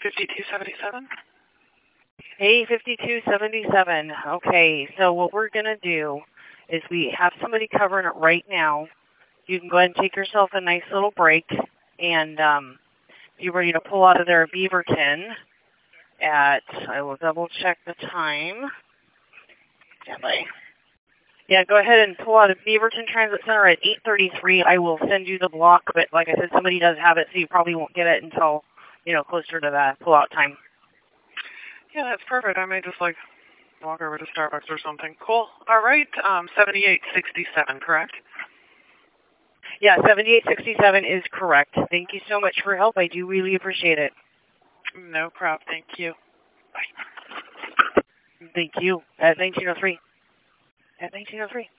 5277. Hey, 5277. Okay, so what we're going to do is we have somebody covering it right now. You can go ahead and take yourself a nice little break and be ready to pull out of there Beaverton at, I will double check the time. Yeah, go ahead and pull out of Beaverton Transit Center at 8:33. I will send you the block, but like I said, somebody does have it, so you probably won't get it until, closer to the pull-out time. Yeah, that's perfect. I may just, walk over to Starbucks or something. Cool. All right, 7867, correct? Yeah, 7867 is correct. Thank you so much for your help. I do really appreciate it. No problem. Thank you. Bye. Thank you. At 1903. At 1903.